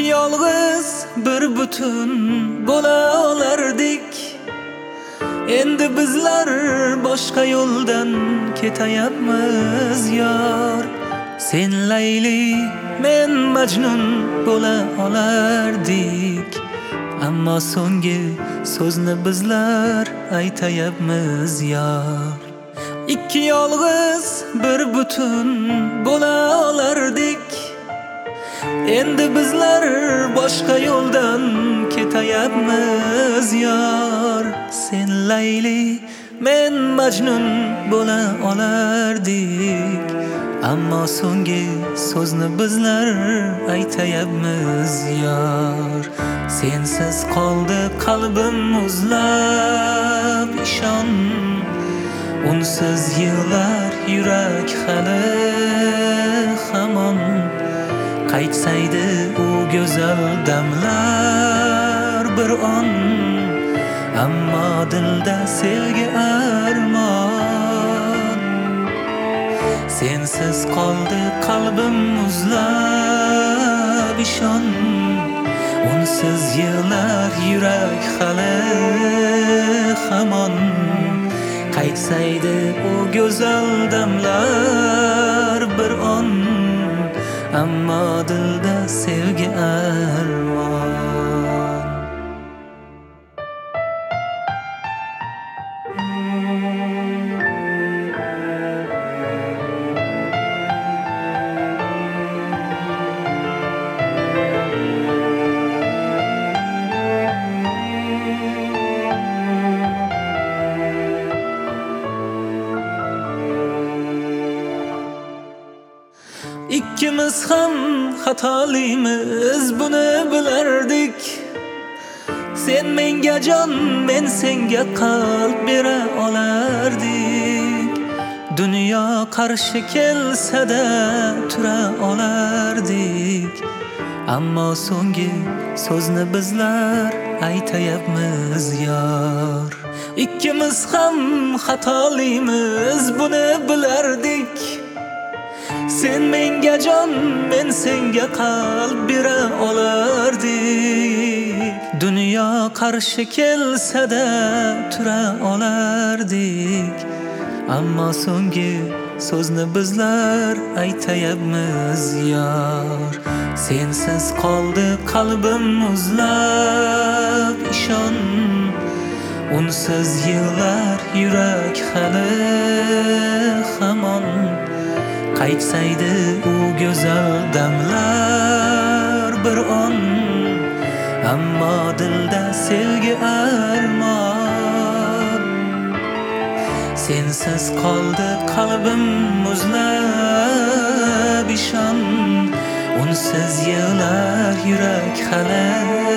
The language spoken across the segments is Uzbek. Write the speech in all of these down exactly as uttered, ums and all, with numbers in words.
yolg'iz bir butun bo'la olardik. Endi bizlar boshqa yo'ldan ketayapmiz yor. Sen Layli, men Majnun bo'la olardik. Ammo so'nggi so'zni bizlar aytayapmiz yor. Ikki yolg'iz bir butun bo'la olardik. Endi bizlar boshqa yo'ldan ketayapmiz yor. Sen Layli, men Majnun bo'la olardik. Ammo so'nggi so'zni bizlar aytayapmiz yor. Sensiz qoldi qalbim muzlab, ishon. Unsiz yig'lar yurak hali hamon. Qaytsaydi u go'zal damlar bir on. Ammo dilda sevgi armon. Sensiz qoldi qalbim muzlab, ishon. Unsiz yig'lar yurak hali hamon. Qaytsaydi u go'zal damlar bir on. Ammo dilda sevgi armon. İkkimiz ham xatolimiz, buni bilardik. Sen menga jon, men senga qalb bera olardik. Dunyo qarshi kelsa-da tura olardik. Ammo so'nggi so'zni bizlar aytayapmiz yor. Ikkimiz ham xatolimiz, buni bilardik. Sen menga jon, men senga qalb bera olardik. Dunyo qarshi kelsa-da tura olardik. Ammo so'nggi so'zni bizlar aytayapmiz yor. Sensiz qoldi qalbim muzlab, ishon. Unsiz yig'lar yurak hali hamon. Qaytsaydi u go'zal damlar bir on. Ammo dilda sevgi armon. Sensiz qoldi qalbim muzlab, ishon. Unsiz yig'lar yurak hali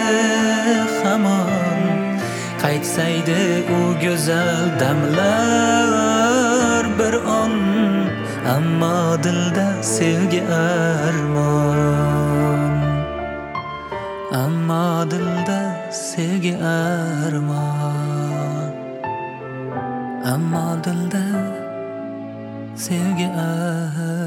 hamon. Qaytsaydi u go'zal damlar bir on. Ammo dilda sevgi armon. Ammo dilda sevgi armon. Ammo dilda sevgi armon.